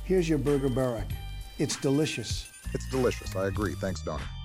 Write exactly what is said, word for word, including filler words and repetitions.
Here's your burger Barak. It's delicious. It's delicious. I agree. Thanks, Donnie.